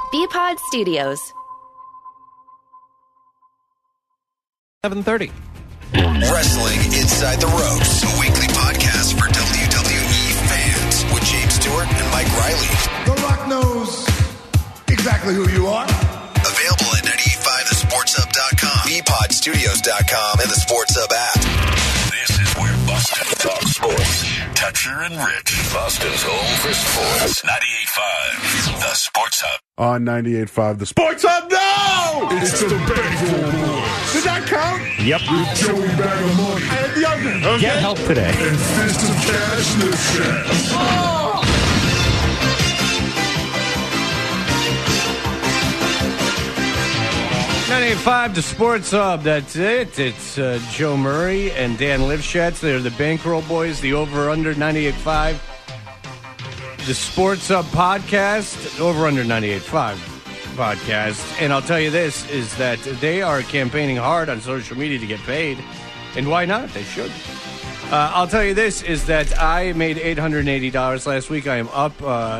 BPod Studios. 7:30. Wrestling Inside the Ropes, a weekly podcast for WWE fans with James Stewart and Mike Riley. The Rock knows exactly who you are. Available at 985thesportshub.com, bpodstudios.com, and the Sports Hub app. This is where Boston talks sports. Toucher and Rich. Boston's home for sports. 98.5, the Sports Hub. On 98.5, the Sports Hub. No! It's the Bankroll Boys. Did that count? Yep. With Joey Bag of Money. And the other. Okay. Get help today. And Fist of Cash Lips Cash. Oh! 98.5, the Sports Hub. That's it. It's Joe Murray and Dan Lifshatz. They're the Bankroll Boys, the over-under 98.5. The Sports Hub podcast, over-under 98.5 podcast. And I'll tell you this, is that they are campaigning hard on social media to get paid. And why not? They should. I'll tell you this, is that I made $880 last week. I am up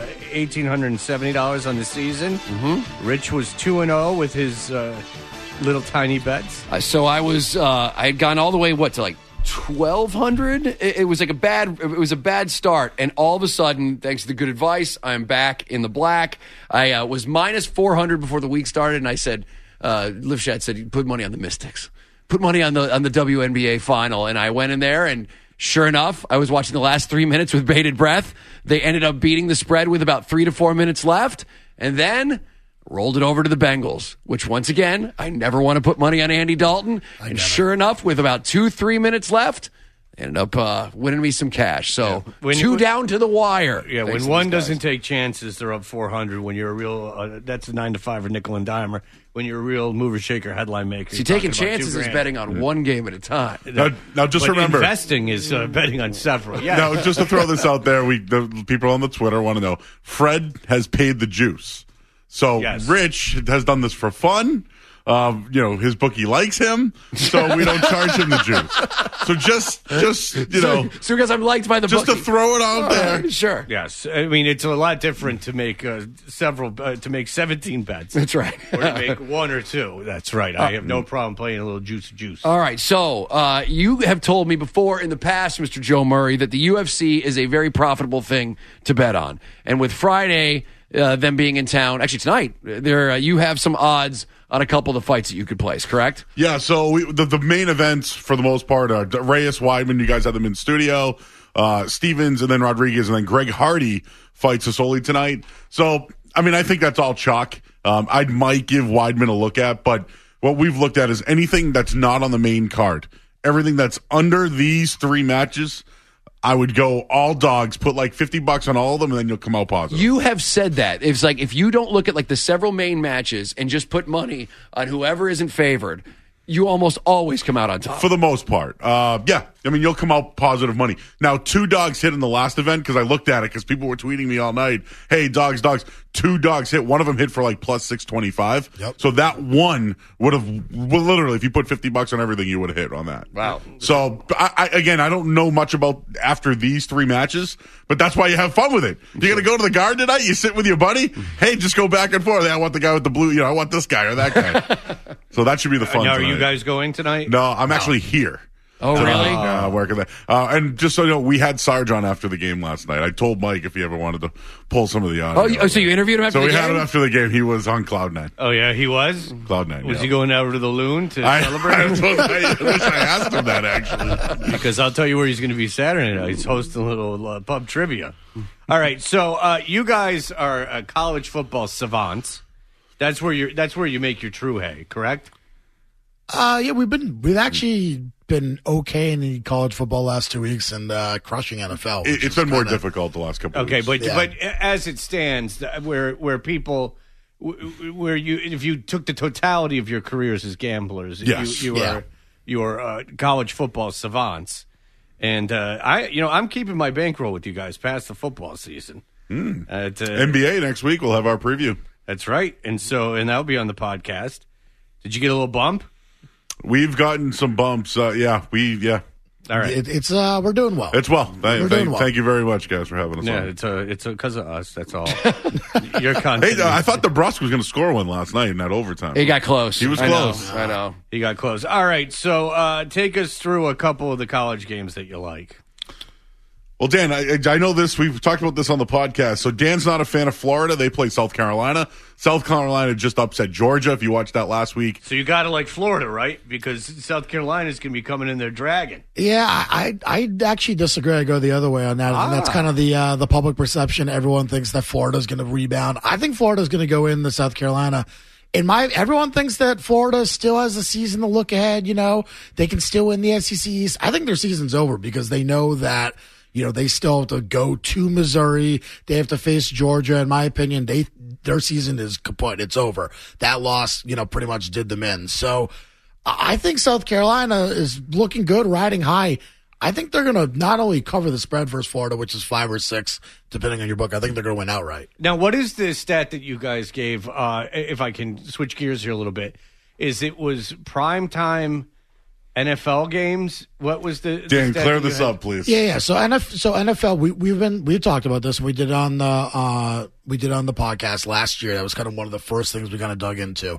$1,870 on the season. Mm-hmm. Rich was 2-0 with his little tiny bets. So I was, I had gone all the way, to like 1,200? It was like it was a bad start. And all of a sudden, thanks to the good advice, I'm back in the black. I was minus 400 before the week started, and I said, Lifshatz said, put money on the Mystics. Put money on the WNBA final. And I went in there, and sure enough, I was watching the last 3 minutes with bated breath. They ended up beating the spread with about 3 to 4 minutes left, and then rolled it over to the Bengals, which once again, I never want to put money on Andy Dalton. Sure enough, with about 2-3 minutes left, ended up winning me some cash. So two down to the wire. Yeah, when one doesn't take chances, they're up 400. When you're a real, that's a 9-to-5 or nickel and dimer. When you're a real mover shaker headline maker, see, taking chances is betting on one game at a time. Now just remember, investing is betting on several. Yeah. Now, just to throw this out there, the people on the Twitter want to know: Fred has paid the juice, so yes. Rich has done this for fun. His bookie likes him, so we don't charge him the juice. So just so because I'm liked by the just bookie. To throw it out there, sure. Yes, I mean it's a lot different to make to make 17 bets. That's right, or to make 1 or 2. That's right. I have no problem playing a little juice. All right, so you have told me before in the past, Mr. Joe Murray, that the UFC is a very profitable thing to bet on, and with Friday them being in town, actually tonight, you have some odds on a couple of the fights that you could place, correct? Yeah, so the main events, for the most part, are Reyes, Weidman, you guys had them in studio, Stevens, and then Rodriguez, and then Greg Hardy fights Sosoli tonight. So, I mean, I think that's all chalk. I might give Weidman a look at, but what we've looked at is anything that's not on the main card. Everything that's under these 3 matches, I would go all dogs, put like $50 on all of them, and then you'll come out positive. You have said that. It's like if you don't look at like the several main matches and just put money on whoever isn't favored, you almost always come out on top. For the most part. Yeah. I mean, you'll come out positive money. Now, 2 dogs hit in the last event because I looked at it because people were tweeting me all night. Hey, dogs. 2 dogs hit. One of them hit for like plus 625. Yep. So that one would have, literally, if you put $50 on everything, you would have hit on that. Wow. So, I don't know much about after these 3 matches, but that's why you have fun with it. You're going to go to the Garden tonight? You sit with your buddy? Hey, just go back and forth. Hey, I want the guy with the blue, I want this guy or that guy. So that should be the fun Now, tonight. are you guys going tonight? No, I'm actually here. Oh, really? Working there. And just so you know, we had Sarge on after the game last night. I told Mike if he ever wanted to pull some of the audio. Oh, so you interviewed him after the game? So we had him after the game. He was on Cloud 9. Oh, yeah, he was? Cloud 9, Was he going over to the Loon to celebrate? I wish I asked him that, actually. Because I'll tell you where he's going to be Saturday night. He's hosting a little pub trivia. All right, so you guys are college football savants. That's where you make your true hay, correct? Yeah, we've actually been okay in the college football last 2 weeks and crushing NFL. It's been more difficult the last couple of weeks. Okay, but as it stands, where people, where you, if you took the totality of your careers as gamblers, yes. you are college football savants, and I'm keeping my bankroll with you guys past the football season. NBA next week we'll have our preview. That's right, and that'll be on the podcast. Did you get a little bump? We've gotten some bumps. All right. It's we're doing well. It's well. doing well. Thank you very much, guys, for having us Yeah, on. it's because of us. That's all. Your Hey, content. I thought DeBrusque was going to score one last night in that overtime. He got close. He was close. I know. He got close. All right, so take us through a couple of the college games that you like. Well, Dan, I know this. We've talked about this on the podcast. So Dan's not a fan of Florida. They play South Carolina. South Carolina just upset Georgia, if you watched that last week. So you got to like Florida, right? Because South Carolina's going to be coming in there dragging. Yeah, I actually disagree. I go the other way on that. And that's kind of the public perception. Everyone thinks that Florida's going to rebound. I think Florida's going to go in the South Carolina. Everyone thinks that Florida still has a season to look ahead. You know, they can still win the SEC East. I think their season's over because they know that, you know, they still have to go to Missouri. They have to face Georgia. In my opinion, their season is kaput. It's over. That loss, you know, pretty much did them in. So I think South Carolina is looking good, riding high. I think they're going to not only cover the spread versus Florida, which is 5 or 6, depending on your book. I think they're going to win outright. Now, what is the stat that you guys gave, if I can switch gears here a little bit, is it was primetime NFL games? What was the Dan, stat clear that you this had? up, please. Yeah. So NFL, we've talked about this. We did on the podcast last year. That was kind of one of the first things we kind of dug into.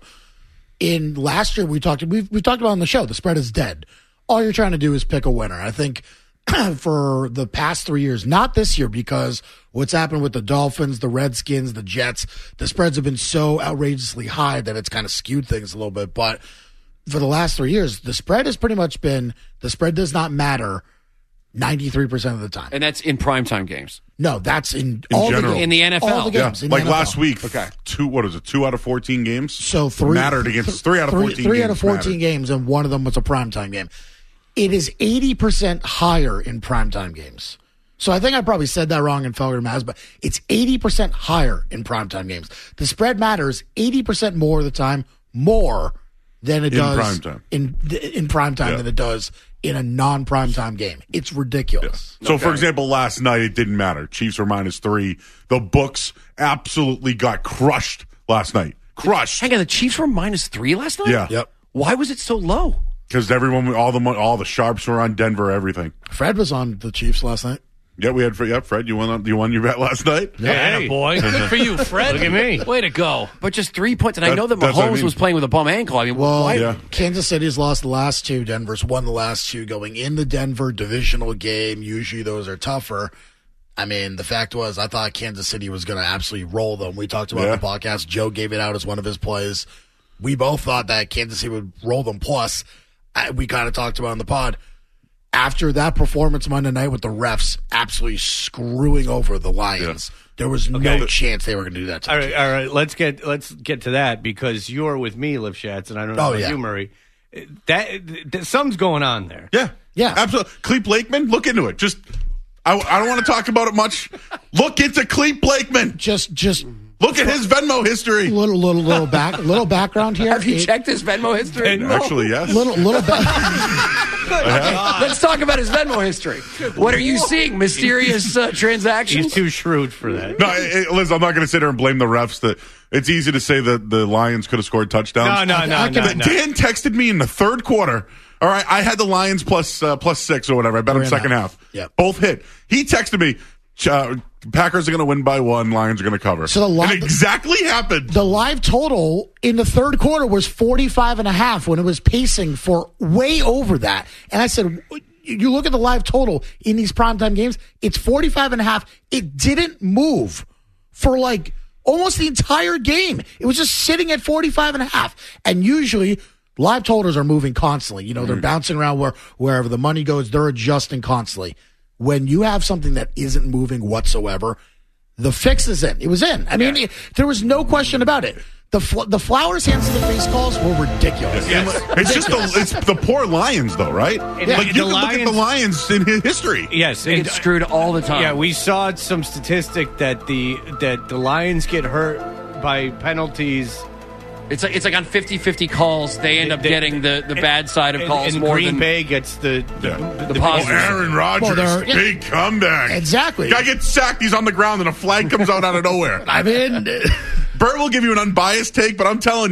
In last year, we've talked about on the show. The spread is dead. All you're trying to do is pick a winner. I think for the past 3 years, not this year, because what's happened with the Dolphins, the Redskins, the Jets, the spreads have been so outrageously high that it's kind of skewed things a little bit. But for the last 3 years, the spread has pretty much been, the spread does not matter 93% of the time. And that's in primetime games. No, that's in all general. the games. In the NFL. All the Yeah, games. in the like NFL. last week. Okay. 2 out of 14 games? So three mattered against 3 out of 14 games. 3 out of 14 mattered. games, and one of them was a primetime game. It is 80% higher in primetime games. So I think I probably said that wrong in Felger Maz, but it's 80% higher in primetime games. The spread matters 80% more of the time, more than it does primetime. in primetime than it does in a non-primetime game. It's ridiculous. So, for example, last night it didn't matter. Chiefs were -3. The books absolutely got crushed last night. Crushed. Hang on, the Chiefs were -3 last night? Yeah. Yep. Why was it so low? Because everyone, all the sharps were on Denver, everything. Fred was on the Chiefs last night. Yeah, we had Fred. You won your bet last night. Hey, boy. Good for you, Fred. Look at me. Way to go. But just 3 points. And I know that That's what I Mahomes mean. was playing with a bum ankle. I mean, Well, why? Yeah. Kansas City's lost the last 2. Denver's won the last 2. Going into Denver, divisional game. Usually those are tougher. I mean, the fact was, I thought Kansas City was going to absolutely roll them. We talked about it on the podcast. Joe gave it out as one of his plays. We both thought that Kansas City would roll them. Plus, we kind of talked about it on the pod. After that performance Monday night with the refs absolutely screwing over the Lions, there was no chance they were going to do that. To All the right. Let's get to that because you're with me, Lifshatz, and I don't know about you, Murray. That something's going on there. Yeah, absolutely. Clete Blakeman, look into it. Just, I don't want to talk about it much. Look into Clete Blakeman. Just Look at his Venmo history. little background here. Have you checked his Venmo history? Actually, yes. Little back. Let's talk about his Venmo history. What are you seeing? Mysterious transactions? He's too shrewd for that. No, Liz, I'm not going to sit here and blame the refs. That it's easy to say that the Lions could have scored touchdowns. No. Dan texted me in the third quarter. All right, I had the Lions plus 6 or whatever. I bet him second half. Yep. Both hit. He texted me, Packers are going to win by 1, Lions are going to cover. So and it exactly happened. The live total in the third quarter was 45.5 when it was pacing for way over that. And I said, you look at the live total in these primetime games, it's 45.5. It didn't move for like almost the entire game. It was just sitting at 45.5. And usually live totals are moving constantly. You know, they're bouncing around wherever the money goes. They're adjusting constantly. When you have something that isn't moving whatsoever, the fix is in. It was in. I mean, there was no question about it. The Flowers hands to the face calls were ridiculous. It's just it's the poor Lions, though, right? Yeah. Like you can look at the Lions in history. Yes, They get screwed all the time. Yeah, we saw some statistic that the Lions get hurt by penalties. It's like on 50-50 calls, they end up getting the bad side of calls and more Green than Bay gets the positive. Aaron Rodgers, Well, big comeback. Exactly. Guy gets sacked, he's on the ground, and a flag comes out of nowhere. I mean, Bert will give you an unbiased take, but I'm telling you,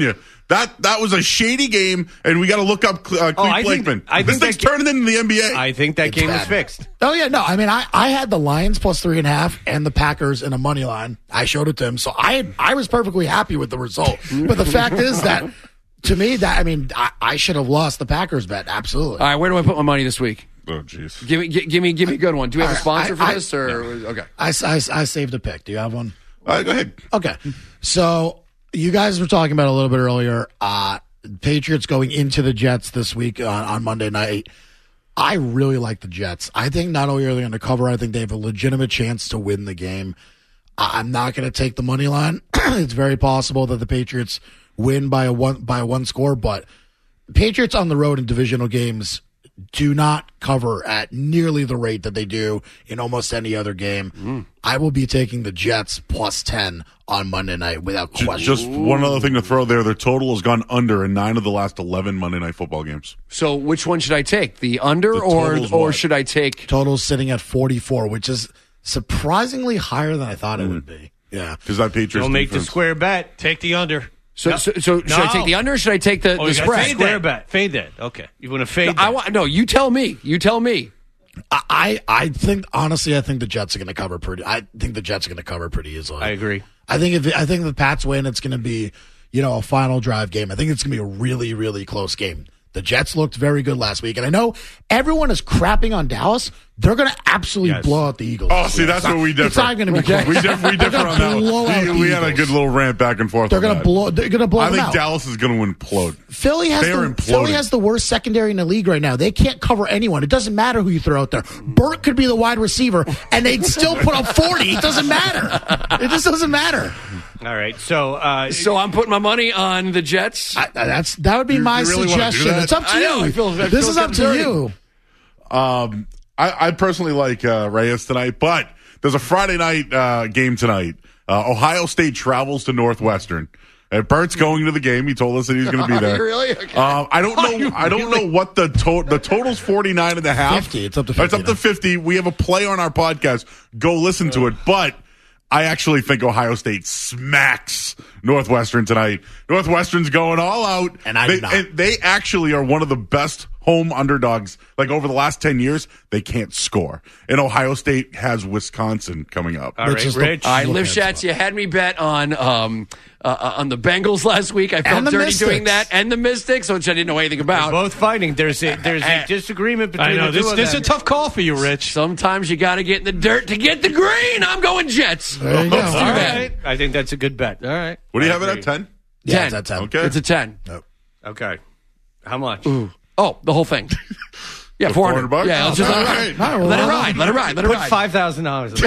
That was a shady game, and we got to look up Cleve Blakeman. This thing's turning into the NBA. I think that game is fixed. Oh, yeah, no. I mean, I had the Lions plus 3.5 and the Packers in a money line. I showed it to him, so I was perfectly happy with the result. But the fact is that, to me, I should have lost the Packers bet. Absolutely. All right, where do I put my money this week? Oh, jeez. Give me a good one. Do we have a sponsor for this? Okay. I saved a pick. Do you have one? Go ahead. Okay. So you guys were talking about a little bit earlier. Patriots going into the Jets this week on Monday night. I really like the Jets. I think not only are they going to cover, I think they have a legitimate chance to win the game. I'm not going to take the money line. It's very possible that the Patriots win by a one score, but Patriots on the road in divisional games do not cover at nearly the rate that they do in almost any other game. I will be taking the Jets plus 10 on Monday night without question. Just one other thing to throw there. Their total has gone under in 9 of the last 11 Monday Night Football games. So which one should I take? The under or should I take? Total's sitting at 44, which is surprisingly higher than I thought it would be. Yeah. Because that Patriots Don't make the defense- square bet. Take the under. So should I take the under or should I take the spread? Square bet. Fade that. Okay. You want to fade No, you tell me. You tell me. I think honestly, I think the Jets are going to cover pretty. I think the Jets are going to cover pretty easily. I agree. I think if the Pats win, it's going to be a final drive game. I think it's going to be a really, really close game. The Jets looked very good last week, and I know everyone is crapping on Dallas. They're going to absolutely blow out the Eagles. Oh, see, that's where we differ. It's not going to be close. We differ on that one. We had a good little rant back and forth. They're going to blow. They're going to blow. I think out. Dallas is going to implode. Philly has the worst secondary in the league right now. They can't cover anyone. It doesn't matter who you throw out there. Burt could be the wide receiver, and they'd still put up 40. It doesn't matter. It just doesn't matter. All right. So I'm putting my money on the Jets. That would be my really suggestion. It's up to you. This is up to you. I personally like Reyes tonight, but there's a Friday night game tonight. Ohio State travels to Northwestern. And Bert's going to the game. He told us that he's going to be there. Really? Okay. I don't know. I don't know what the total's 49.5. 50. It's up to 50. It's up to 50. We have a play on our podcast. Go listen to it. But I actually think Ohio State smacks Northwestern tonight. Northwestern's going all out. And I do not. And they actually are one of the best home underdogs. Like over the last 10 years, they can't score. And Ohio State has Wisconsin coming up. all right, Rich. All right, Liv Schatz, you had me bet on the Bengals last week. I felt dirty doing that, and the Mystics, which I didn't know anything about. They're both fighting. There's a disagreement between the two of them. This is a tough call for you, Rich. Sometimes you got to get in the dirt to get the green. I'm going Jets. There you go. All right. I think that's a good bet. All right. What do you have it at 10? Yeah, 10. it's at 10. Okay. It's a 10. Okay. How much? Oh, the whole thing. Yeah, $400. Yeah, let's just let it ride. Let it ride. Let it ride. Let it Put ride. $5,000.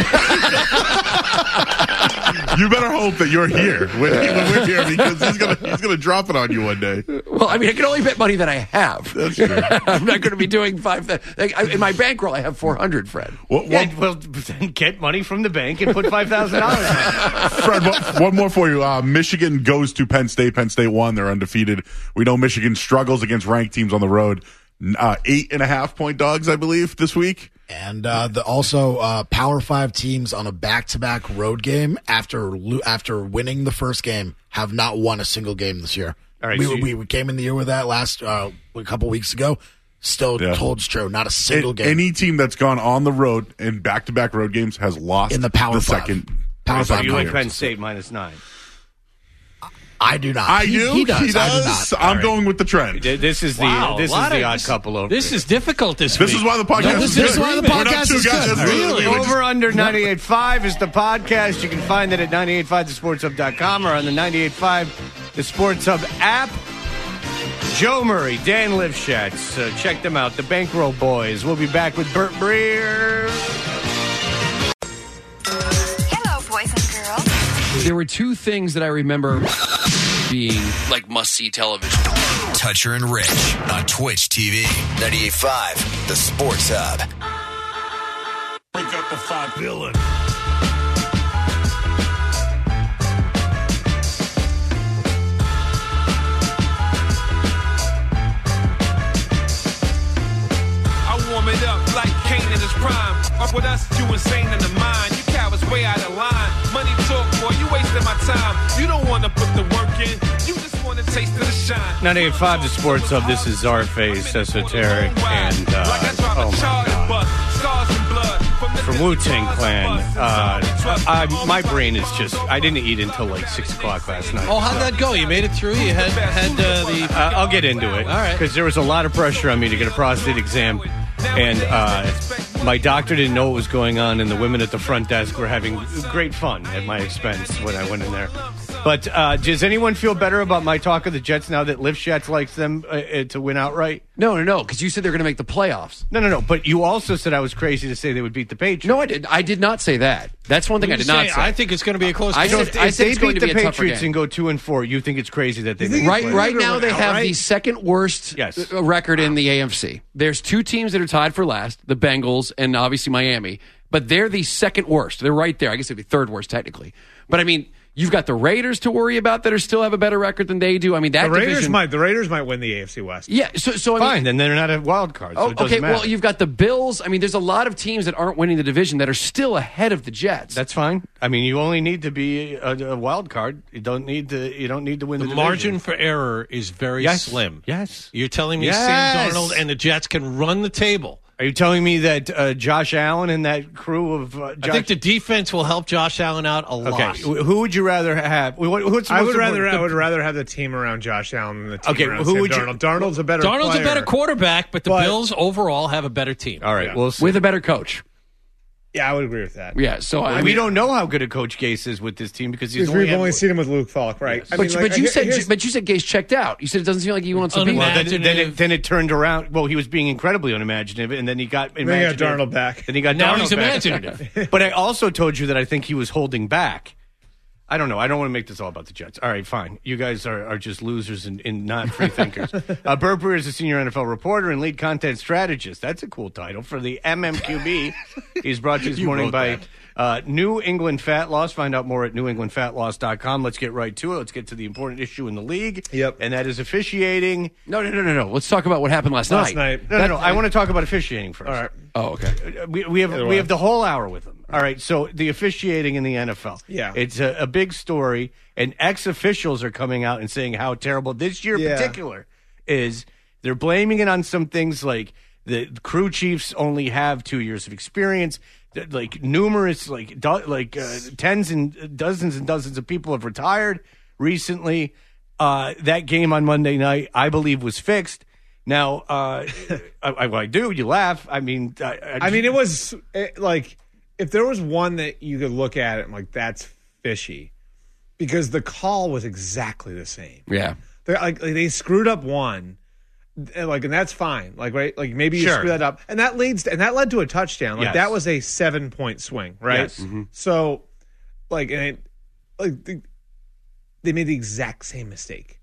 You better hope that you're here when we're here because he's gonna drop it on you one day. Well, I mean, I can only bet money that I have. That's true. I'm not going to be doing in my bankroll, I have 400, Fred. What, Well, then get money from the bank and put $5,000. Fred, one more for you. Michigan goes to Penn State. Penn State won. They're undefeated. We know Michigan struggles against ranked teams on the road. 8.5 point dogs, I believe, this week. And also Power 5 teams on a back-to-back road game after winning the first game have not won a single game this year. All right, we came in the year with that last a couple weeks ago. Still holds true. Not a single game. Any team that's gone on the road in back-to-back road games has lost in the Power 5. second. Power So 5 you like players. Penn State -9. I do not. I do. He does. He does. I do not. I'm going with the trend. This is the odd couple over. This is difficult this week. This is why the podcast this is is good. why the We're not podcast two is guys. good. That's Really? we just- Over under 98.5 is the podcast. You can find it at 985thesportshub.com or on the 98.5 The Sports Hub app. Joe Murray, Dan Lifshatz. Check them out. The Bankroll Boys. We'll be back with Burt Breer. Hello, boys and girls. There were two things that I remember being like must-see television. Toucher and Rich on Twitch TV. 98.5, The Sports Hub. Wake up the 5 villain. I warm it up like Kane in his prime. Up with us, you insane in the mind. You cowards way out of line. Money talk, boy, you wasting my time. You don't want to put the work in. You just want to taste of the shine. 98.5 The Sports Hub. This is Czarface, Esoteric, and oh my God, from Wu-Tang Clan. My brain is just, I didn't eat until like 6 o'clock last night. Oh, how'd that go? You made it through? You had the... I'll get into it. All right. Because there was a lot of pressure on me to get a prostate exam. And my doctor didn't know what was going on, and the women at the front desk were having great fun at my expense when I went in there. But does anyone feel better about my talk of the Jets now that Lifshitz likes them to win outright? No, because you said they're going to make the playoffs. No. But you also said I was crazy to say they would beat the Patriots. No, I did. I did not say that. That's one thing I did not say. I think it's going to be a close game. If they beat the Patriots and go 2-4, you think it's crazy that they make right now they have the second worst record in the AFC. There's two teams that are tied for last, the Bengals and obviously Miami, but they're the second worst. They're right there. I guess they'd be third worst technically. But I mean, you've got the Raiders to worry about that still have a better record than they do. I mean, that the Raiders division, might win the AFC West. Yeah, so I mean, fine. Then they're not a wild card. So it doesn't matter. Well, you've got the Bills. I mean, there's a lot of teams that aren't winning the division that are still ahead of the Jets. That's fine. I mean, you only need to be a wild card. You don't need to win the division. The margin for error is very slim. Yes. You're telling me Sam Darnold and the Jets can run the table. Are you telling me that Josh Allen and that crew of I think the defense will help Josh Allen out a lot. Okay, who would you rather have? I would rather have the team around Josh Allen than the team around Sam Darnold. Darnold's a better Darnold's player. a better quarterback, but the Bills overall have a better team. All right, we'll see. With a better coach. Yeah, I would agree with that. Yeah, so we don't know how good a Coach Gase is with this team because we've only seen him with Luke Falk, right? Yes. But you said Gase checked out. You said it doesn't seem like he wants to be. Well, then it turned around. Well, he was being incredibly unimaginative, and then he got imaginative. Then he got Darnold back. Then he got now Darnold he's back. imaginative. But I also told you that I think he was holding back. I don't know. I don't want to make this all about the Jets. All right, fine. You guys are just losers and not free thinkers. Bert Breer is a senior NFL reporter and lead content strategist. That's a cool title for the MMQB. He's brought to you this morning by New England Fat Loss. Find out more at newenglandfatloss.com. Let's get right to it. Let's get to the important issue in the league. Yep. And that is officiating. No. Let's talk about what happened last night. No. I want to talk about officiating first. All right. Oh, okay. We have the whole hour with them. All right, so the officiating in the NFL. Yeah. It's a big story, and ex-officials are coming out and saying how terrible this year in particular is. They're blaming it on some things like the crew chiefs only have 2 years of experience, like numerous, tens and dozens of people have retired recently. That game on Monday night, I believe, was fixed. Now, I do. You laugh. I mean, it was like... If there was one that you could look at it and like, that's fishy, because the call was exactly the same. Yeah. They screwed up one, and that's fine. Right? Maybe you screw that up. And that led to a touchdown. That was a 7-point swing, right? Yes. Mm-hmm. So, they made the exact same mistake.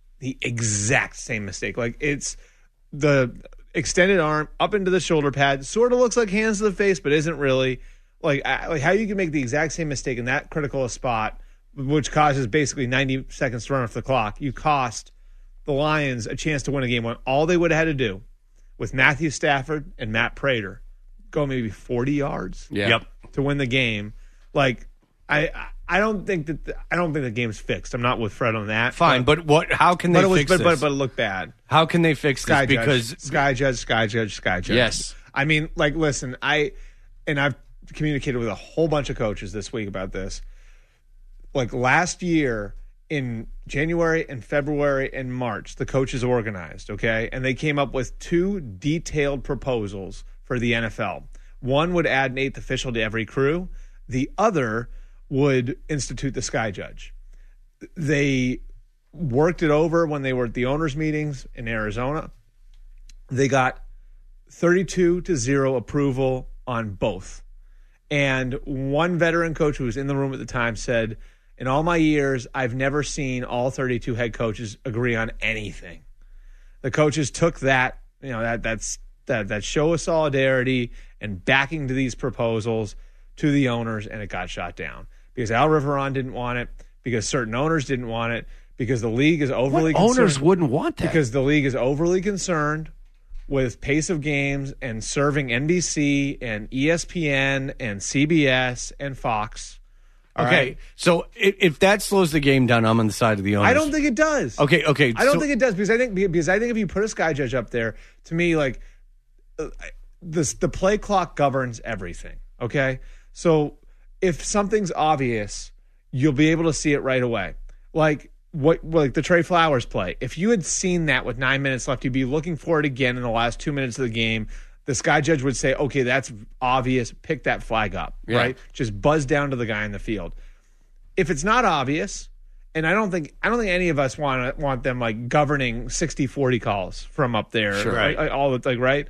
It's the extended arm up into the shoulder pad, sort of looks like hands to the face, but isn't really. Like how you can make the exact same mistake in that critical a spot, which causes basically 90 seconds to run off the clock. You cost the Lions a chance to win a game when all they would have had to do with Matthew Stafford and Matt Prater go maybe 40 yards to win the game. I don't think the game's fixed. I'm not with Fred on that. Fine, but how can they fix this? But it looked bad. How can they fix this? Because Sky Judge. Yes. I mean, listen, I've communicated with a whole bunch of coaches this week about this. Last year in January and February and March, the coaches organized, okay? And they came up with 2 detailed proposals for the NFL. One would add an 8th official to every crew. The other would institute the Sky Judge. They worked it over when they were at the owners' meetings in Arizona. They got 32-0 approval on both. And one veteran coach who was in the room at the time said, in all my years, I've never seen all 32 head coaches agree on anything. The coaches took that, that show of solidarity and backing to these proposals to the owners, and it got shot down. Because Al Riveron didn't want it, because certain owners didn't want it, because the league is overly concerned. Owners wouldn't want that. Because the league is overly concerned with pace of games and serving NBC and ESPN and CBS and Fox Okay, so if that slows the game down, I'm on the side of the owners. I don't think it does. Okay. I don't think it does because I think if you put a sky judge up there, to me, like the play clock governs everything. Okay, so if something's obvious, you'll be able to see it right away. Like the Trey Flowers play. If you had seen that with 9 minutes left, you'd be looking for it again in the last 2 minutes of the game. The sky judge would say, okay, that's obvious. Pick that flag up, right? Just buzz down to the guy in the field. If it's not obvious, and I don't think any of us want them like governing 60-40 calls from up there, Sure. Right? Right?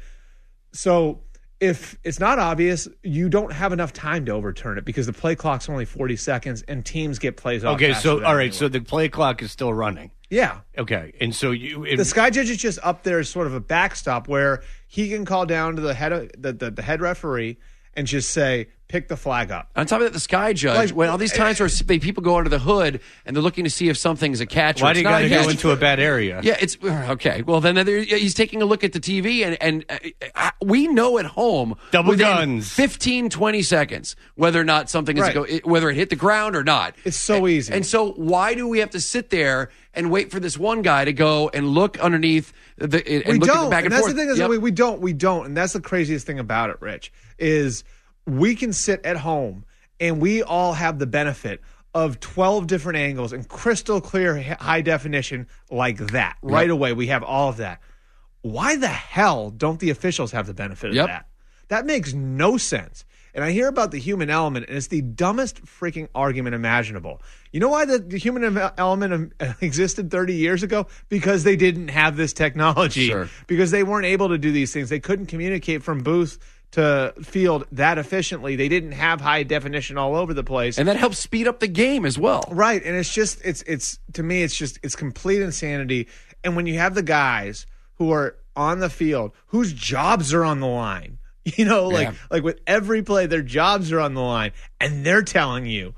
So if it's not obvious, you don't have enough time to overturn it because the play clock's only 40 seconds and teams get plays off. Okay, so all right, anyway. so the play clock is still running. Yeah. Okay, and so the sky judge is just up there as sort of a backstop where he can call down to the head referee and just say, pick the flag up. On top of that, the sky judge, when all these times where people go under the hood and they're looking to see if something's a catch or why it's do you not got to a catch. go into a bad area? Yeah, it's okay. Well, then he's taking a look at the TV, and we know at home Double within guns. 15, 20 seconds whether or not something is whether it hit the ground or not. It's so easy. And so why do we have to sit there and wait for this one guy to go and look underneath and look at the back and that's forth? The thing is, we don't, and that's the craziest thing about it, Rich, is we can sit at home and we all have the benefit of 12 different angles and crystal clear high definition like that. Right away, we have all of that. Why the hell don't the officials have the benefit of that? That makes no sense. And I hear about the human element, and it's the dumbest freaking argument imaginable. You know why the human element existed 30 years ago? Because they didn't have this technology. Sure. Because they weren't able to do these things. They couldn't communicate from booth to field that efficiently. They didn't have high definition all over the place. And that helps speed up the game as well. Right. And it's just, to me, it's complete insanity. And when you have the guys who are on the field, whose jobs are on the line, like with every play, their jobs are on the line, and they're telling you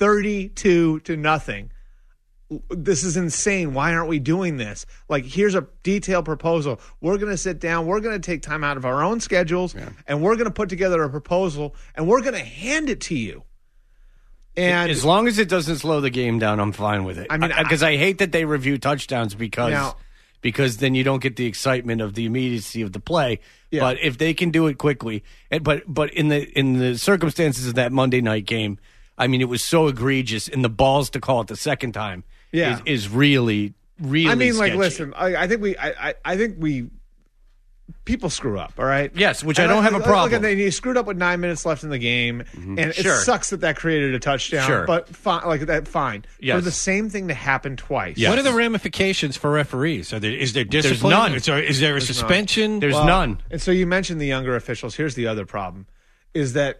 32-0. This is insane. Why aren't we doing this? Like, here's a detailed proposal. We're going to sit down. We're going to take time out of our own schedules, and we're going to put together a proposal, and we're going to hand it to you. And as long as it doesn't slow the game down, I'm fine with it. I mean, because I hate that they review touchdowns because then you don't get the excitement of the immediacy of the play. Yeah. But if they can do it quickly, but in the circumstances of that Monday night game, I mean, it was so egregious, and the balls to call it the second time is really, really. I mean, sketchy. like, listen, I think we people screw up, all right? Yes, which I don't have a problem. Look, you screwed up with 9 minutes left in the game, and it sucks that created a touchdown. Sure. But fine. Yes. For the same thing to happen twice. Yes. What are the ramifications for referees? Is there discipline? There's none. Is there a suspension? There's none. And so you mentioned the younger officials. Here's the other problem: is that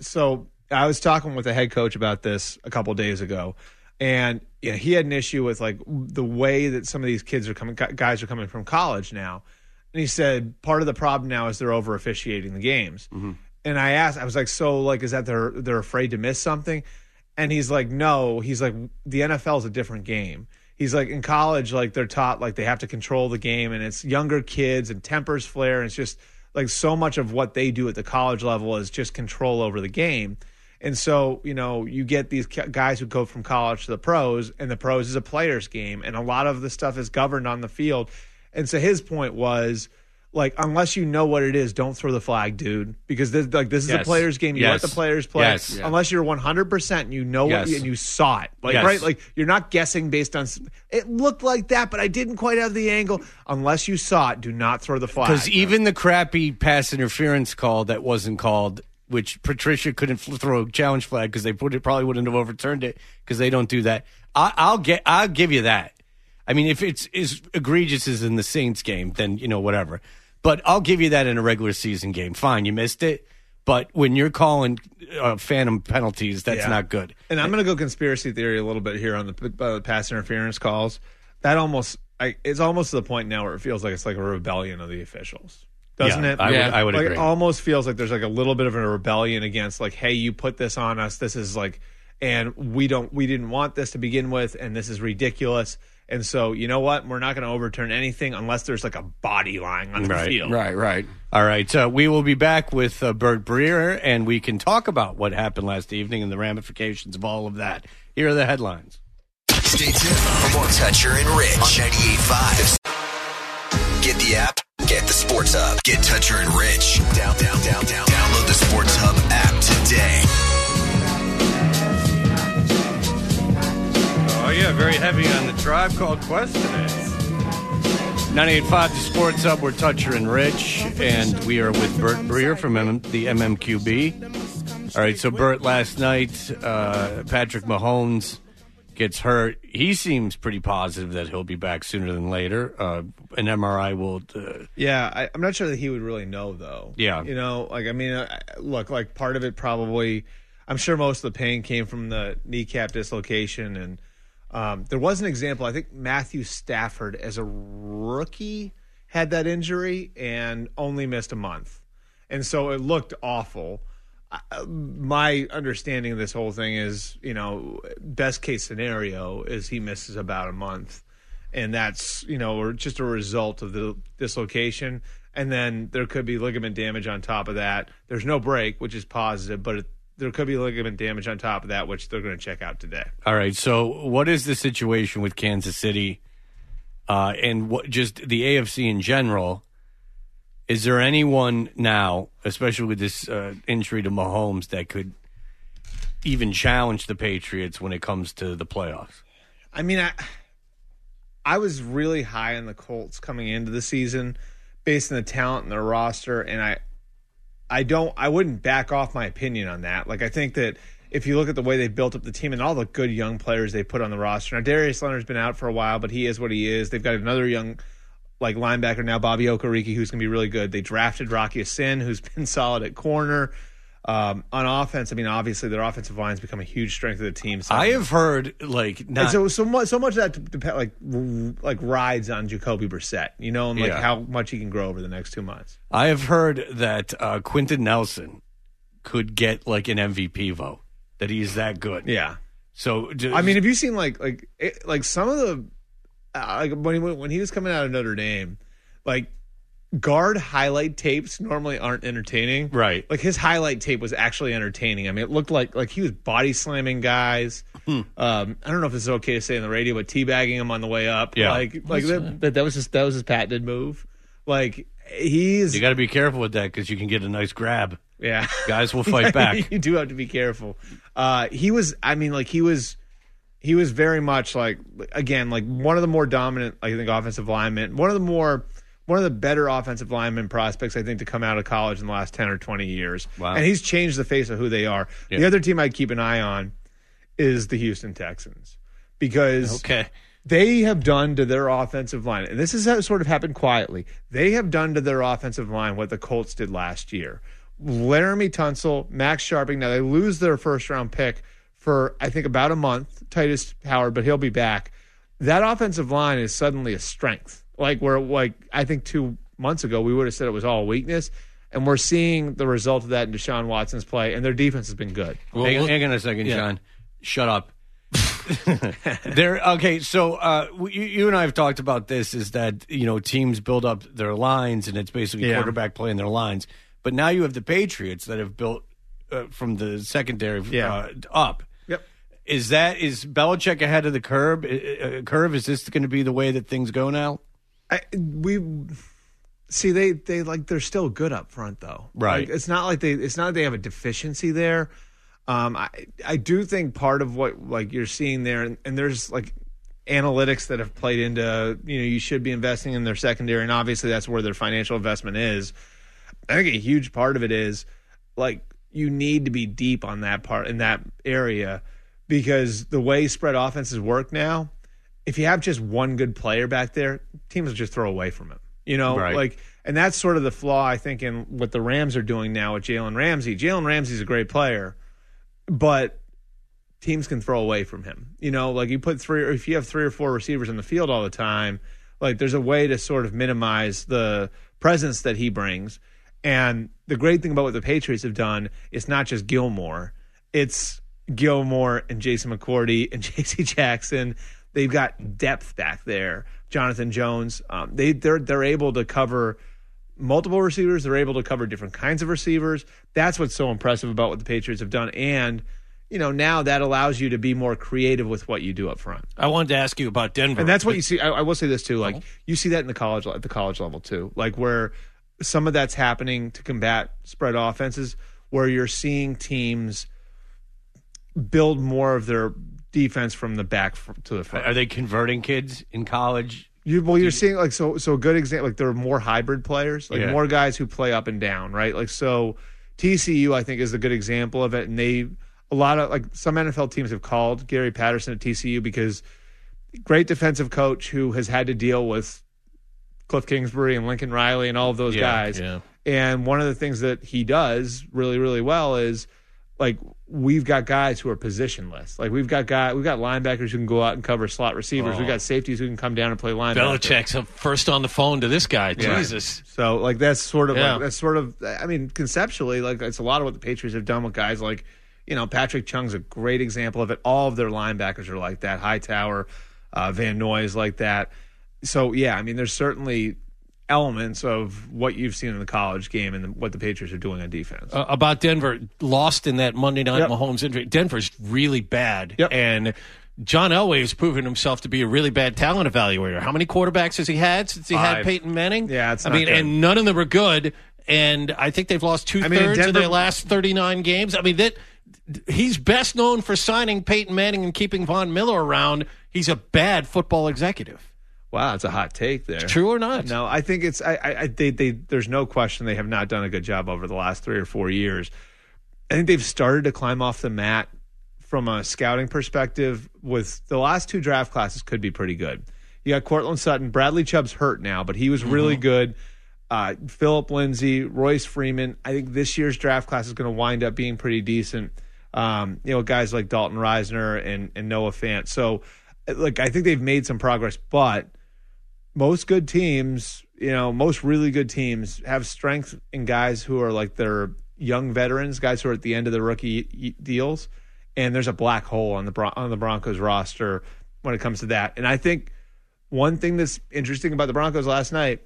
I was talking with a head coach about this a couple days ago, and he had an issue with like the way that some of these guys are coming from college now. And he said part of the problem now is they're over officiating the games. Mm-hmm. And I was like, so like, is that they're afraid to miss something? And he's like, no. He's like, the NFL is a different game. He's like, in college, like they're taught like they have to control the game, and it's younger kids and tempers flare, and it's just like so much of what they do at the college level is just control over the game. And so, you get these guys who go from college to the pros, and the pros is a player's game, and a lot of the stuff is governed on the field. And so his point was, like, unless you know what it is, don't throw the flag, dude, because this is a player's game. You let the players play. Yes. Unless you're 100% and you know what and you saw it, right? Like, you're not guessing based on it looked like that, but I didn't quite have the angle. Unless you saw it, do not throw the flag. Because even the crappy pass interference call that wasn't called, which Patricia couldn't throw a challenge flag because they probably wouldn't have overturned it because they don't do that. I'll give you that. I mean, if it's as egregious as in the Saints game, then, whatever. But I'll give you that in a regular season game. Fine, you missed it. But when you're calling phantom penalties, that's not good. And I'm going to go conspiracy theory a little bit here on the pass interference calls. It's almost to the point now where it feels like it's like a rebellion of the officials. Doesn't it? I would agree. It almost feels like there's like a little bit of a rebellion against like, hey, you put this on us. This is like, and we didn't want this to begin with, and this is ridiculous. And so, you know what? We're not going to overturn anything unless there's like a body lying on the field. Right. All right. We will be back with Bert Breer, and we can talk about what happened last evening and the ramifications of all of that Here are the headlines. Stay tuned for more Toucher and Rich on 98.5. Get the app, get the Sports Hub. Get Toucher and Rich. Download the Sports Hub app today. Oh, yeah, very heavy on the Tribe Called Quest today. 98.5, the Sports Hub. We're Toucher and Rich, and we are with Bert Breer from the MMQB. All right, so Bert, last night, Patrick Mahomes gets hurt. He seems pretty positive that he'll be back sooner than later. An MRI will... I'm not sure that he would really know, though. Yeah. You know, look, part of it probably... I'm sure most of the pain came from the kneecap dislocation, and there was an example. I think Matthew Stafford, as a rookie, had that injury and only missed a month. And so it looked awful. My understanding of this whole thing is, best case scenario is he misses about a month. And that's, just a result of the dislocation. And then there could be ligament damage on top of that. There's no break, which is positive, but there could be ligament damage on top of that, which they're going to check out today. All right. So what is the situation with Kansas City and just the AFC in general? Is there anyone now, especially with this injury to Mahomes, that could even challenge the Patriots when it comes to the playoffs? I mean, I was really high on the Colts coming into the season based on the talent and their roster, and I wouldn't back off my opinion on that. Like, I think that if you look at the way they built up the team and all the good young players they put on the roster. Now, Darius Leonard's been out for a while, but he is what he is. They've got another young linebacker now, Bobby Okereke, who's going to be really good. They drafted Rocky Sin, who's been solid at corner. On offense, I mean, obviously their offensive line's become a huge strength of the team. So I have heard so much of that rides on Jacoby Brissett, and how much he can grow over the next 2 months. I have heard that Quentin Nelson could get an MVP vote. That he's that good. Yeah. So I mean, have you seen some of the when he was coming out of Notre Dame, guard highlight tapes normally aren't entertaining. Right. His highlight tape was actually entertaining. I mean, it looked like he was body slamming guys. I don't know if this is okay to say on the radio, but teabagging him on the way up. Yeah. That was his patented move. You got to be careful with that because you can get a nice grab. Yeah. Guys will fight back. You do have to be careful. He was very much one of the more dominant, I think, offensive linemen. One of the better offensive lineman prospects, I think, to come out of college in the last 10 or 20 years. Wow. And he's changed the face of who they are. Yeah. The other team I'd keep an eye on is the Houston Texans because they have done to their offensive line, and this has sort of happened quietly, they have done to their offensive line what the Colts did last year. Laramie Tunsil, Max Sharping, now they lose their first-round pick for, I think, about a month, Titus Howard, but he'll be back. That offensive line is suddenly a strength. I think 2 months ago, we would have said it was all weakness, and we're seeing the result of that in Deshaun Watson's play, and their defense has been good. Well, hang on a second, John. Shut up. So you and I have talked about this, is that, teams build up their lines, and it's basically quarterback play in their lines. But now you have the Patriots that have built from the secondary up. Yep. Is Belichick ahead of the curve? Is this going to be the way that things go now? They're still good up front though. Right. It's not like they have a deficiency there. I do think part of what you're seeing there, and there's analytics that have played into, you should be investing in their secondary, and obviously that's where their financial investment is. I think a huge part of it is you need to be deep on that part in that area, because the way spread offenses work now, if you have just one good player back there, teams will just throw away from him. Right. And that's sort of the flaw, I think, in what the Rams are doing now with Jalen Ramsey. Jalen Ramsey's a great player, but teams can throw away from him. You put if you have 3 or 4 receivers in the field all the time, there's a way to sort of minimize the presence that he brings. And the great thing about what the Patriots have done is not just Gilmore. It's Gilmore and Jason McCourty and J.C. Jackson. They've got depth back there. Jonathan Jones. They're able to cover multiple receivers. They're able to cover different kinds of receivers. That's what's so impressive about what the Patriots have done. And, now that allows you to be more creative with what you do up front. I wanted to ask you about Denver. And that's what you see. I will say this too. Like you see that in at the college level too. Like where some of that's happening to combat spread offenses, where you're seeing teams build more of their defense from the back to the front. Are they converting kids in college? You're seeing like so a good example. Like there are more hybrid players, like more guys who play up and down, right? Like so, TCU I think is a good example of it, and a lot of like some NFL teams have called Gary Patterson at TCU because great defensive coach who has had to deal with Cliff Kingsbury and Lincoln Riley and all of those guys. Yeah. And one of the things that he does really, really well is like we've got guys who are positionless. Like we've got linebackers who can go out and cover slot receivers. We've got safeties who can come down and play linebacker. Belichick's first on the phone to this guy. Yeah. Jesus. So like that's sort of I mean conceptually like it's a lot of what the Patriots have done with guys like Patrick Chung's a great example of it. All of their linebackers are like that. Hightower, Van Noy is like that. So yeah, I mean there's certainly elements of what you've seen in the college game and what the Patriots are doing on defense. About Denver, lost in that Monday night Mahomes injury. Denver's really bad. And John Elway has proven himself to be a really bad talent evaluator. How many quarterbacks has he had since he had Peyton Manning? Yeah, it's not good. And none of them are good. And I think they've lost two-thirds of their last 39 games. I mean, he's best known for signing Peyton Manning and keeping Von Miller around. He's a bad football executive. Wow, that's a hot take there. True or not? No, I think it's. There's no question they have not done a good job over the last 3 or 4 years. I think they've started to climb off the mat from a scouting perspective. With the last 2 draft classes, could be pretty good. You got Cortland Sutton, Bradley Chubb's hurt now, but he was really good. Phillip Lindsay, Royce Freeman. I think this year's draft class is going to wind up being pretty decent. Guys like Dalton Reisner and Noah Fant. So, like, I think they've made some progress, but most good teams, most really good teams have strength in guys who are like their young veterans, guys who are at the end of the rookie deals, and there's a black hole on the Broncos roster when it comes to that. And I think one thing that's interesting about the Broncos last night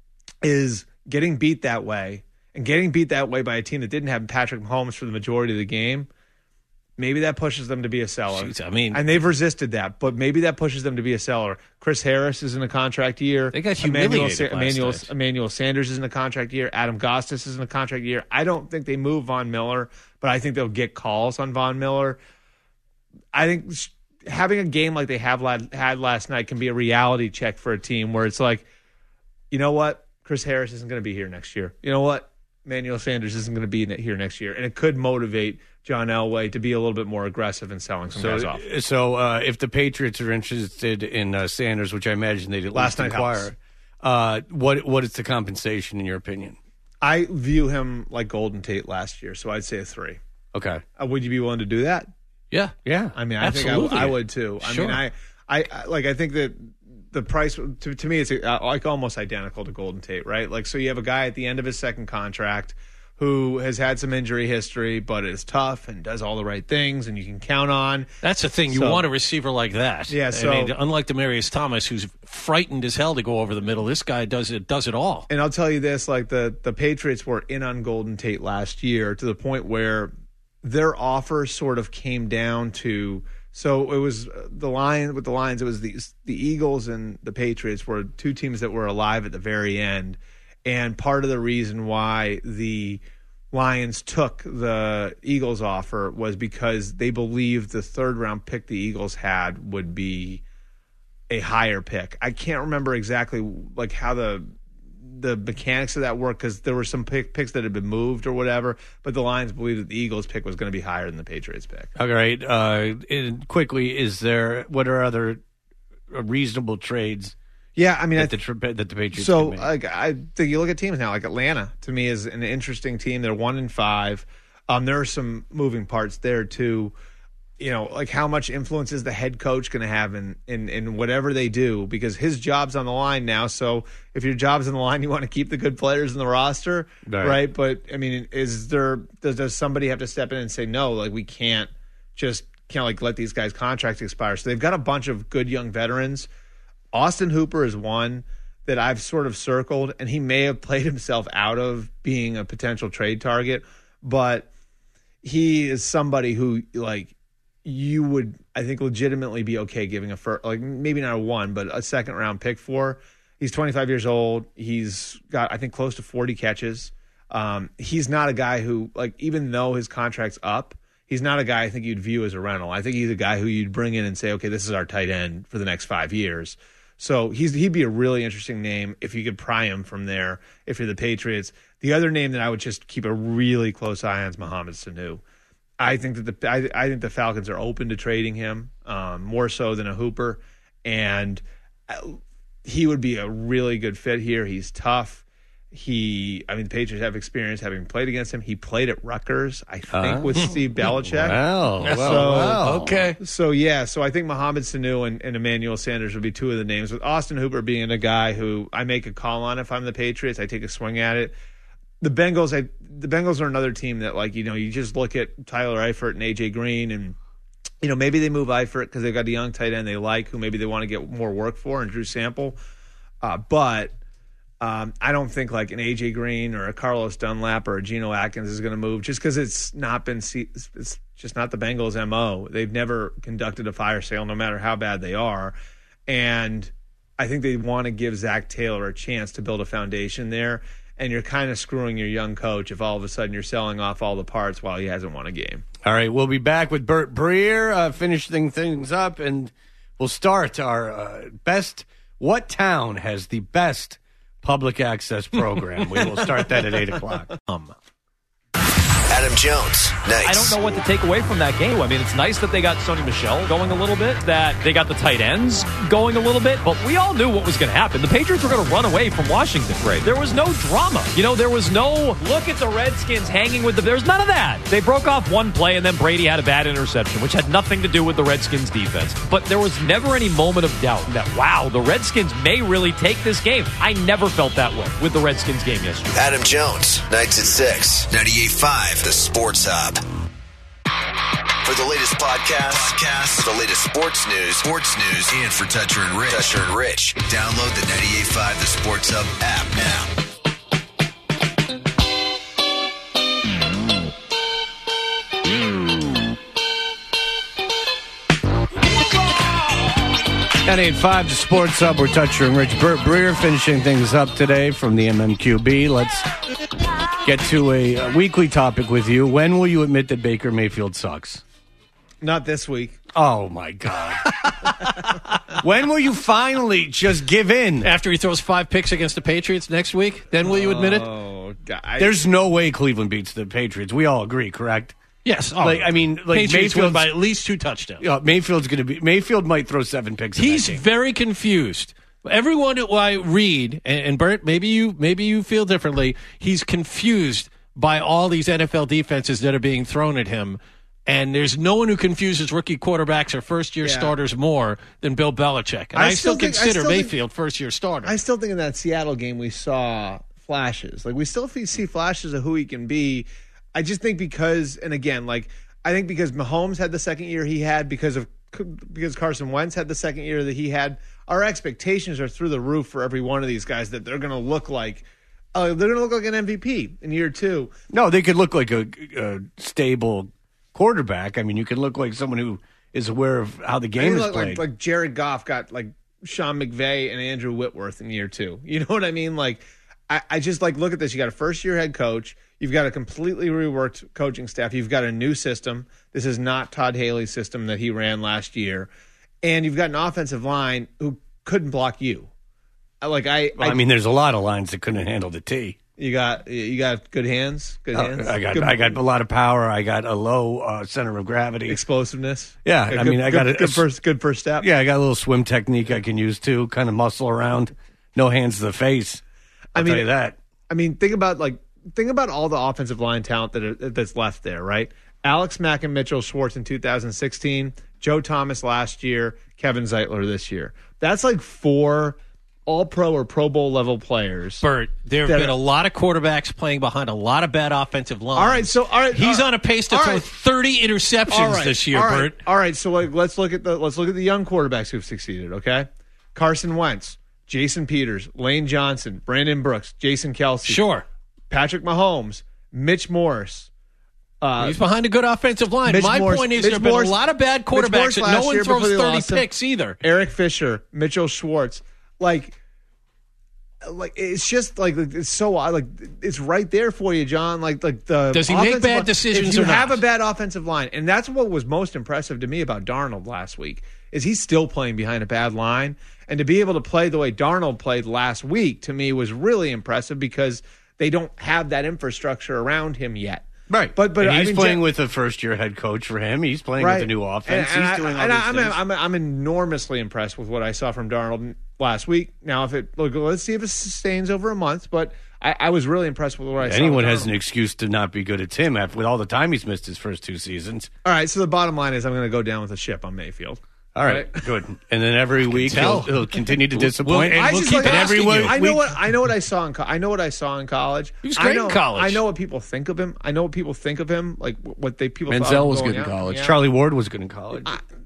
is getting beat that way, and getting beat that way by a team that didn't have Patrick Mahomes for the majority of the game. Maybe that pushes them to be a seller. Jeez, and they've resisted that, but maybe that pushes them to be a seller. Chris Harris is in a contract year. They got humiliated Emmanuel Sanders is in a contract year. Adam Gostis is in a contract year. I don't think they move Von Miller, but I think they'll get calls on Von Miller. I think having a game like they had last night can be a reality check for a team where it's like, you know what? Chris Harris isn't going to be here next year. You know what? Emmanuel Sanders isn't going to be here next year. And it could motivate John Elway to be a little bit more aggressive in selling some guys off. So if the Patriots are interested in Sanders, which I imagine they did last night inquire, what is the compensation in your opinion? I view him like Golden Tate last year, so I'd say a 3. Okay. Would you be willing to do that? Yeah. I mean, I Absolutely. think I would too. Sure. I mean, I think that the price to me it's like almost identical to Golden Tate, right? Like, so you have a guy at the end of his second contract who has had some injury history, but is tough and does all the right things, and you can count on. That's the thing. You want a receiver like that. Yeah. So I mean, unlike Demaryius Thomas, who's frightened as hell to go over the middle, this guy does it all. And I'll tell you this: like the Patriots were in on Golden Tate last year to the point where their offer sort of came down to. So it was the Lions. It was the Eagles and the Patriots were 2 teams that were alive at the very end. And part of the reason why the Lions took the Eagles offer was because they believed the 3rd round pick the Eagles had would be a higher pick. I can't remember exactly like how the mechanics of that work because there were some picks that had been moved or whatever, but the Lions believed that the Eagles pick was going to be higher than the Patriots pick. All right. Quickly, what are other reasonable trades? Yeah, I mean, that the Patriots. So can make? I think you look at teams now, like Atlanta. To me, is an interesting team. They're 1-5. There are some moving parts there too. Like how much influence is the head coach going to have in whatever they do? Because his job's on the line now. So if your job's on the line, you want to keep the good players in the roster, right? But I mean, does somebody have to step in and say no? Like we can't like let these guys' contracts expire. So they've got a bunch of good young veterans. Austin Hooper is one that I've sort of circled, and he may have played himself out of being a potential trade target, but he is somebody who, like, you would, I think, legitimately be okay giving maybe not a 1, but a second round pick for. He's 25 years old. He's got, I think, close to 40 catches. He's not a guy who, even though his contract's up, he's not a guy I think you'd view as a rental. I think he's a guy who you'd bring in and say, okay, this is our tight end for the next 5 years. So he'd be a really interesting name if you could pry him from there if you're the Patriots. The other name that I would just keep a really close eye on is Mohamed Sanu. I think that I think the Falcons are open to trading him more so than a Hooper, and he would be a really good fit here. He's tough. The Patriots have experience having played against him. He played at Rutgers, I think, with Steve Belichick. Wow. Okay. So I think Mohamed Sanu and Emmanuel Sanders would be two of the names, with Austin Hooper being a guy who I make a call on if I'm the Patriots. I take a swing at it. The Bengals are another team that, you just look at Tyler Eifert and A.J. Green, and, maybe they move Eifert because they've got a young tight end they like, who maybe they want to get more work for, and Drew Sample. But I don't think an A.J. Green or a Carlos Dunlap or a Geno Atkins is going to move just because it's just not the Bengals' MO. They've never conducted a fire sale no matter how bad they are. And I think they want to give Zach Taylor a chance to build a foundation there. And you're kind of screwing your young coach if all of a sudden you're selling off all the parts while he hasn't won a game. All right, we'll be back with Burt Breer, finishing things up, and we'll start our best. What town has the best public access program? We will start that at 8 o'clock. Adam Jones, nice. I don't know what to take away from that game. I mean, it's nice that they got Sony Michel going a little bit, that they got the tight ends going a little bit, but we all knew what was going to happen. The Patriots were going to run away from Washington. Right. There was no drama. There was no look at the Redskins hanging with there was none of that. They broke off one play, and then Brady had a bad interception, which had nothing to do with the Redskins defense. But there was never any moment of doubt that, wow, the Redskins may really take this game. I never felt that way with the Redskins game yesterday. Adam Jones, nights at 6, 98.5, The Sports Hub. For the latest podcasts, for the latest sports news, and for Toucher and Rich, download the 98.5 The Sports Hub app now. 98.5 The Sports Hub. We're Toucher and Rich. Burt Breer finishing things up today from the MMQB. Let's get to a weekly topic with you. When will you admit that Baker Mayfield sucks? Not this week. Oh, my God. When will you finally just give in? After he throws 5 picks against the Patriots next week? Then will you admit it? Oh, God. There's no way Cleveland beats the Patriots. We all agree, correct? Yes. Patriots win by at least 2 touchdowns. Mayfield might throw 7 picks. He's very confused. Everyone who I read, and Bert, maybe you feel differently. He's confused by all these NFL defenses that are being thrown at him. And there's no one who confuses rookie quarterbacks or first-year starters more than Bill Belichick. And I still consider Mayfield first-year starter. I still think in that Seattle game we saw flashes. We still see flashes of who he can be. I just think because Mahomes had the second year he had, because Carson Wentz had the second year that he had, our expectations are through the roof for every one of these guys that they're going to look like an MVP in year 2. No, they could look like a stable quarterback. I mean, you can look like someone who is aware of how the game is played. Like Jared Goff got Sean McVay and Andrew Whitworth in year 2. You know what I mean? I just look at this. You got a first-year head coach. You've got a completely reworked coaching staff. You've got a new system. This is not Todd Haley's system that he ran last year. And you've got an offensive line who couldn't block you. There's a lot of lines that couldn't handle the T. You got good hands. Good hands. I got a lot of power. I got a low center of gravity, explosiveness. Yeah, I got a good first step. Yeah, I got a little swim technique I can use too. Kind of muscle around, no hands to the face. I'll tell you that. Think about all the offensive line talent that's left there, right? Alex Mack and Mitchell Schwartz in 2016, Joe Thomas last year, Kevin Zeitler this year. That's 4 All-Pro or Pro Bowl level players. Bert, there have been a lot of quarterbacks playing behind a lot of bad offensive lines. All right, he's on a pace to throw 30 interceptions this year, Bert. All right, so let's look at the young quarterbacks who've succeeded. Okay, Carson Wentz, Jason Peters, Lane Johnson, Brandon Brooks, Jason Kelce. Sure. Patrick Mahomes, Mitch Morse, He's behind a good offensive line. My point is there have been a lot of bad quarterbacks and no one throws 30 picks either. Eric Fisher, Mitchell Schwartz. Like it's just like it's so odd. Like it's right there for you, John. Like the does he make bad decisions? If you or not? have a bad offensive line, and that's what was most impressive to me about Darnold last week is he's still playing behind a bad line, and to be able to play the way Darnold played last week to me was really impressive because they don't have that infrastructure around him yet. Right, but and he's playing with a first-year head coach for him. He's playing with a new offense. He's doing all these things. I'm enormously impressed with what I saw from Darnold last week. Now, let's see if it sustains over a month. But I was really impressed with what I saw. Anyone has an excuse to not be good at Tim with all the time he's missed his first 2 seasons. All right, so the bottom line is I'm going to go down with a ship on Mayfield. All right, good. And then every week he'll continue to disappoint. We'll keep asking you. I know what I saw in college. He was great in college. I know what people think of him. Like what people. Menzel was good in college. Yeah. Charlie Ward was good in college.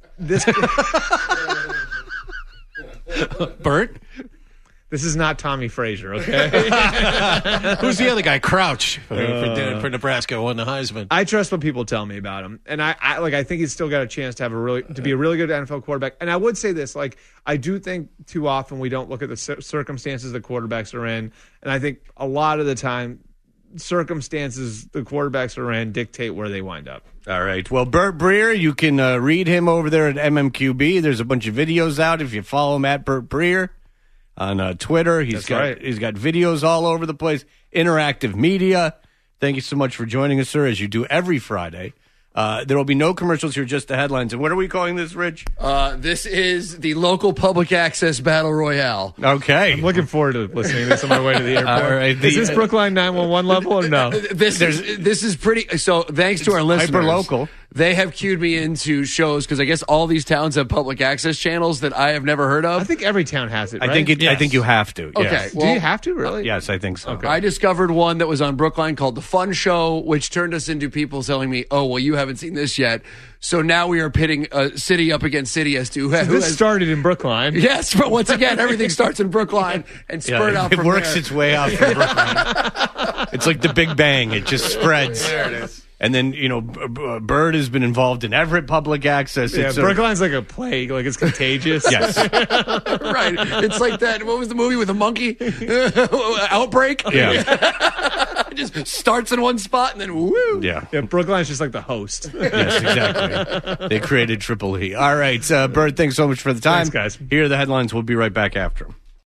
Bert. This is not Tommy Frazier, okay? Who's the other guy? Crouch for Nebraska won the Heisman. I trust what people tell me about him, and I think he's still got a chance to be a really good NFL quarterback. And I would say this, I do think too often we don't look at the circumstances the quarterbacks are in, and I think a lot of the time circumstances the quarterbacks are in dictate where they wind up. All right. Well, Bert Breer, you can read him over there at MMQB. There's a bunch of videos out if you follow him at Bert Breer. On Twitter, he's got videos all over the place, interactive media. Thank you so much for joining us, sir, as you do every Friday. There will be no commercials here, just the headlines. And what are we calling this, Rich? This is the local public access battle royale. Okay. I'm looking forward to listening to this on my way to the airport. All right, is this Brookline 911 level or no? This is pretty. So thanks to our listeners. Hyper local. They have cued me into shows because I guess all these towns have public access channels that I have never heard of. I think every town has it, right? I think you have to. Okay. Yes. Do you have to, really? Yes, I think so. Okay. I discovered one that was on Brookline called The Fun Show, which turned us into people telling me, oh, well, you haven't seen this yet. So now we are pitting city up against city as to who this started in Brookline. Yes, but once again, everything starts in Brookline and spurred out from there. It works its way out from Brookline. It's like the Big Bang. It just spreads. There it is. And then, Bird has been involved in Everett public access. Yeah, Brookline's like a plague, like it's contagious. Yes. Right. It's like that. What was the movie with the monkey? Outbreak? Yeah. It just starts in one spot and then woo. Yeah. Brookline's just like the host. Yes, exactly. They created Triple E. All right, Bird, thanks so much for the time. Thanks, guys. Here are the headlines. We'll be right back after them.